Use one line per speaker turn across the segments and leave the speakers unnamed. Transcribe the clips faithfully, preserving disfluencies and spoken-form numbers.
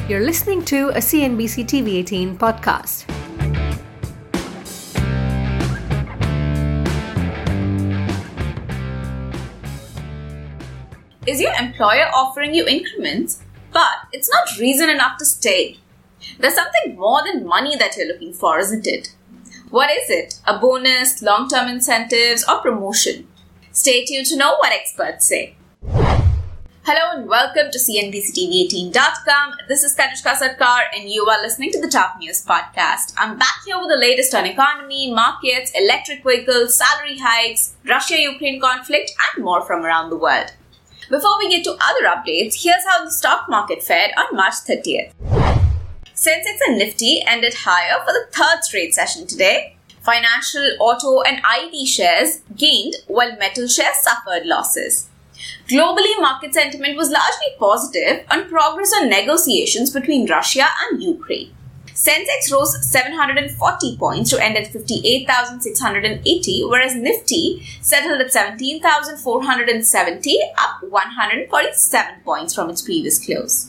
You're listening to a C N B C T V eighteen podcast.
Is your employer offering you increments, but it's not reason enough to stay? There's something more than money that you're looking for, isn't it? What is it? A bonus, long-term incentives, or promotion? Stay tuned to know what experts say. Hello and welcome to C N B C T V eighteen dot com. This is Kanushka Sarkar and you are listening to the Top News Podcast. I'm back here with the latest on economy, markets, electric vehicles, salary hikes, Russia-Ukraine conflict, and more from around the world. Before we get to other updates, here's how the stock market fared on March thirtieth. Sensex and Nifty ended higher for the third straight session today. Financial, auto, and I T shares gained while metal shares suffered losses. Globally, market sentiment was largely positive on progress on negotiations between Russia and Ukraine. Sensex rose seven hundred forty points to end at fifty-eight thousand six hundred eighty, whereas Nifty settled at seventeen thousand four hundred seventy, up one hundred forty-seven points from its previous close.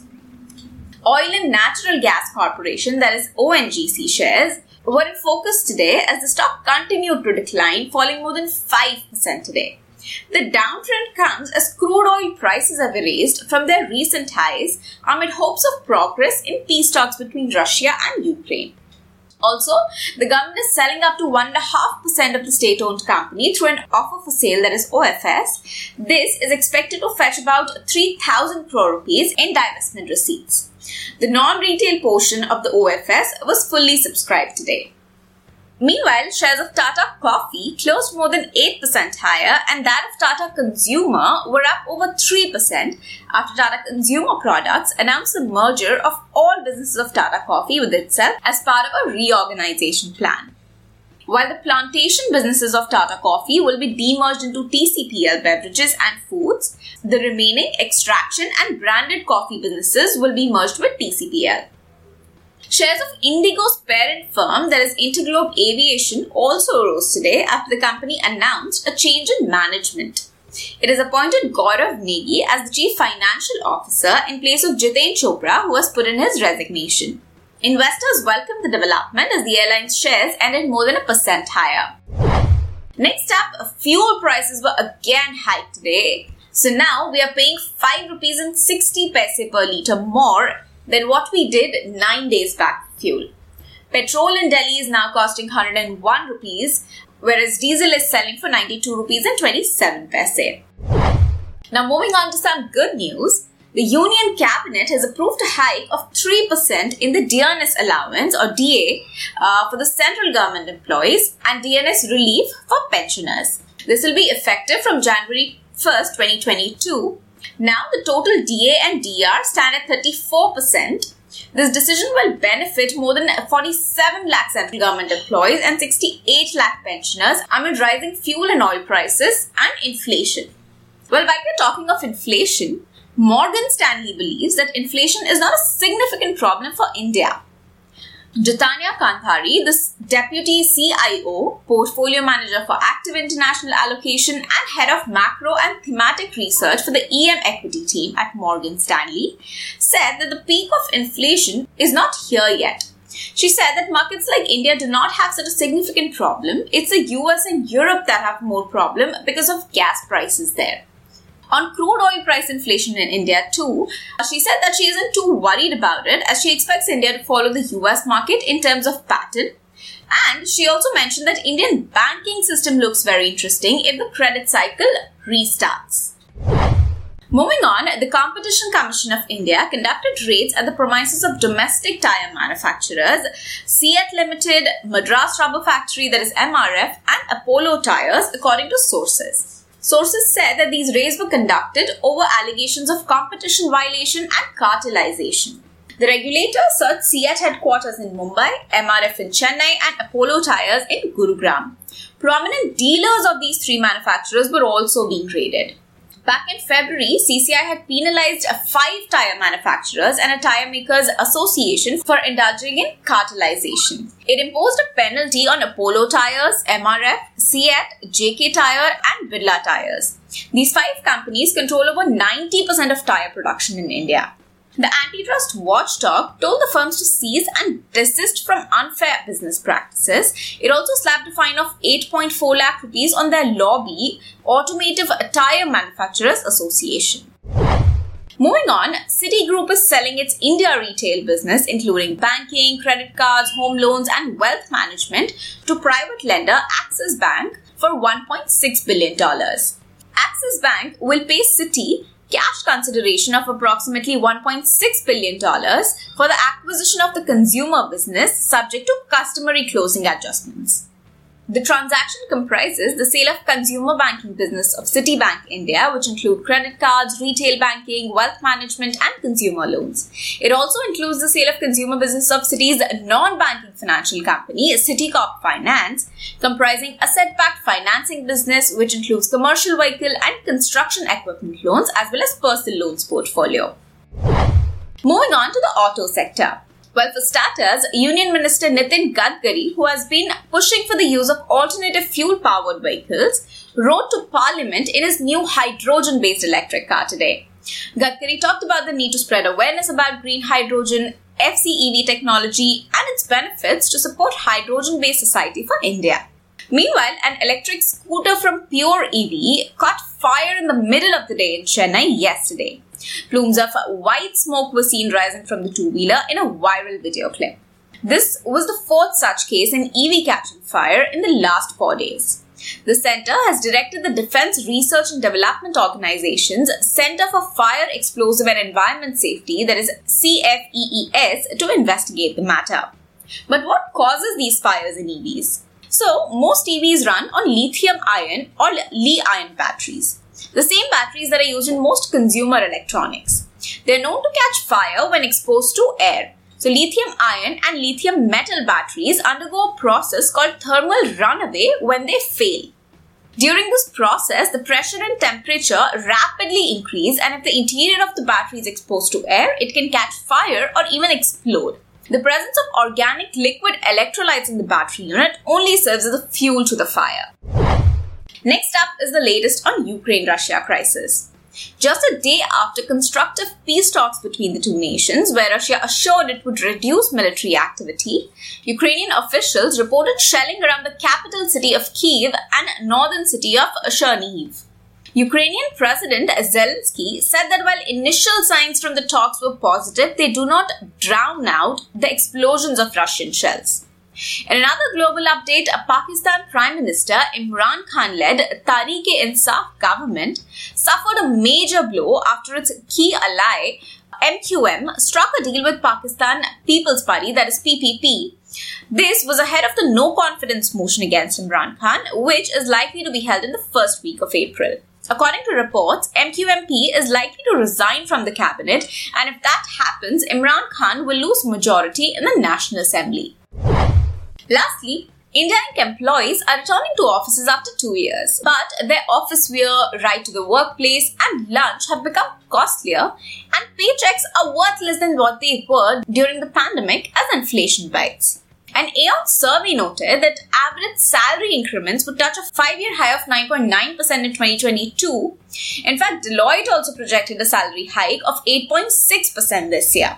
Oil and Natural Gas Corporation, that is O N G C shares, were in focus today as the stock continued to decline, falling more than five percent today. The downtrend comes as crude oil prices have raised from their recent highs amid hopes of progress in peace talks between Russia and Ukraine. Also, the government is selling up to one point five percent of the state-owned company through an offer for sale, that is O F S. This is expected to fetch about three thousand crore rupees in divestment receipts. The non-retail portion of the O F S was fully subscribed today. Meanwhile, shares of Tata Coffee closed more than eight percent higher and that of Tata Consumer were up over three percent after Tata Consumer Products announced the merger of all businesses of Tata Coffee with itself as part of a reorganization plan. While the plantation businesses of Tata Coffee will be demerged into T C P L Beverages and Foods, the remaining extraction and branded coffee businesses will be merged with T C P L. Shares of Indigo's parent firm, that is Interglobe Aviation, also rose today after the company announced a change in management. It has appointed Gaurav Negi as the Chief Financial Officer in place of Jiten Chopra, who has put in his resignation. Investors welcomed the development as the airline's shares ended more than a percent higher. Next up, fuel prices were again hiked today. So now we are paying five rupees and sixty paise per litre more than what we did nine days back for fuel. Petrol in Delhi is now costing one hundred one rupees, whereas diesel is selling for ninety-two rupees and twenty-seven paise. Now moving on to some good news, the Union Cabinet has approved a hike of three percent in the D N S allowance or D A uh, for the central government employees and D N S relief for pensioners. This will be effective from January first, twenty twenty-two. Now the total D A and D R stand at thirty-four percent. This decision will benefit more than forty-seven lakh central government employees and sixty-eight lakh pensioners amid rising fuel and oil prices and inflation. Well, while we're talking of inflation, Morgan Stanley believes that inflation is not a significant problem for India. Jitanya Kandhari, the Deputy C I O, Portfolio Manager for Active International Allocation and Head of Macro and Thematic Research for the E M Equity team at Morgan Stanley, said that the peak of inflation is not here yet. She said that markets like India do not have such a significant problem. It's the U S and Europe that have more problem because of gas prices there. On crude oil price inflation in India too, she said that she isn't too worried about it as she expects India to follow the U S market in terms of pattern. And she also mentioned that Indian banking system looks very interesting if the credit cycle restarts. Moving on, the Competition Commission of India conducted raids at the premises of domestic tyre manufacturers, Siat Limited, Madras Rubber Factory, that is M R F, and Apollo Tyres, according to sources. Sources said that these raids were conducted over allegations of competition violation and cartelization. The regulator searched Siat headquarters in Mumbai, M R F in Chennai, and Apollo Tyres in Gurugram. Prominent dealers of these three manufacturers were also being raided. Back in February, C C I had penalized five tyre manufacturers and a tyre makers association for indulging in cartelization. It imposed a penalty on Apollo Tyres, M R F, Siat, J K Tyre and Birla Tyres. These five companies control over ninety percent of tyre production in India. The antitrust watchdog told the firms to cease and desist from unfair business practices. It also slapped a fine of eight point four lakh rupees on their lobby, Automotive Tire Manufacturers Association. Moving on, Citigroup is selling its India retail business, including banking, credit cards, home loans, and wealth management, to private lender Axis Bank for one point six billion dollars. Axis Bank will pay Citi cash consideration of approximately one point six billion dollars for the acquisition of the consumer business, subject to customary closing adjustments. The transaction comprises the sale of consumer banking business of Citibank India, which include credit cards, retail banking, wealth management, and consumer loans. It also includes the sale of consumer business of Citi's non-banking financial company, Citicorp Finance, comprising asset-backed financing business, which includes commercial vehicle and construction equipment loans, as well as personal loans portfolio. Moving on to the auto sector. Well, for starters, Union Minister Nitin Gadkari, who has been pushing for the use of alternative fuel-powered vehicles, wrote to Parliament in his new hydrogen-based electric car today. Gadkari talked about the need to spread awareness about green hydrogen, F C E V technology, and its benefits to support hydrogen-based society for India. Meanwhile, an electric scooter from Pure E V caught fire in the middle of the day in Chennai yesterday. Plumes of white smoke were seen rising from the two-wheeler in a viral video clip. This was the fourth such case in E V catching fire in the last four days. The centre has directed the Defence Research and Development Organisation's Centre for Fire, Explosive and Environment Safety, that is C F E E S, to investigate the matter. But what causes these fires in E Vs? So, most E Vs run on lithium-ion or Li-ion batteries, the same batteries that are used in most consumer electronics. They are known to catch fire when exposed to air. So, lithium-ion and lithium metal batteries undergo a process called thermal runaway when they fail. During this process, the pressure and temperature rapidly increase, and if the interior of the battery is exposed to air, it can catch fire or even explode. The presence of organic liquid electrolytes in the battery unit only serves as a fuel to the fire. Next up is the latest on Ukraine-Russia crisis. Just a day after constructive peace talks between the two nations, where Russia assured it would reduce military activity, Ukrainian officials reported shelling around the capital city of Kyiv and northern city of Chernihiv. Ukrainian President Zelensky said that while initial signs from the talks were positive, they do not drown out the explosions of Russian shells. In another global update, a Pakistan Prime Minister Imran Khan-led Tehreek-e-Insaf government suffered a major blow after its key ally, M Q M, struck a deal with Pakistan People's Party, that is P P P. This was ahead of the no-confidence motion against Imran Khan, which is likely to be held in the first week of April. According to reports, M Q M P is likely to resign from the cabinet, and if that happens, Imran Khan will lose majority in the National Assembly. Lastly, Indian employees are returning to offices after two years, but their office wear, ride to the workplace, and lunch have become costlier, and paychecks are worth less than what they were during the pandemic as inflation bites. An Aon survey noted that average salary increments would touch a five-year high of nine point nine percent in twenty twenty-two. In fact, Deloitte also projected a salary hike of eight point six percent this year.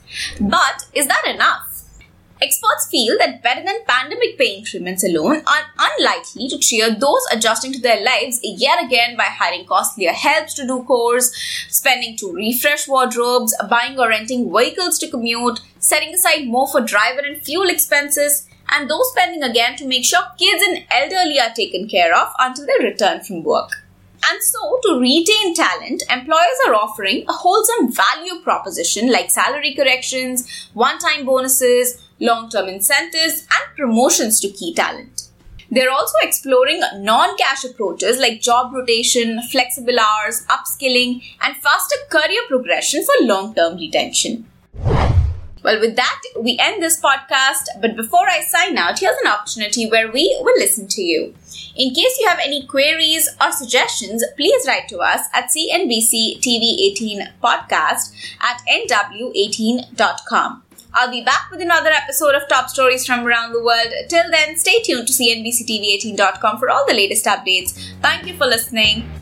But is that enough? Experts feel that better than pandemic pay increments alone are unlikely to cheer those adjusting to their lives yet again by hiring costlier helps to do chores, spending to refresh wardrobes, buying or renting vehicles to commute, setting aside more for driver and fuel expenses, and those spending again to make sure kids and elderly are taken care of until they return from work. And so, to retain talent, employers are offering a wholesome value proposition like salary corrections, one-time bonuses, long-term incentives, and promotions to key talent. They're also exploring non-cash approaches like job rotation, flexible hours, upskilling, and faster career progression for long-term retention. Well, with that, we end this podcast. But before I sign out, here's an opportunity where we will listen to you. In case you have any queries or suggestions, please write to us at C N B C T V eighteen podcast at N W eighteen dot com. I'll be back with another episode of Top Stories from Around the World. Till then, stay tuned to C N B C T V eighteen dot com for all the latest updates. Thank you for listening.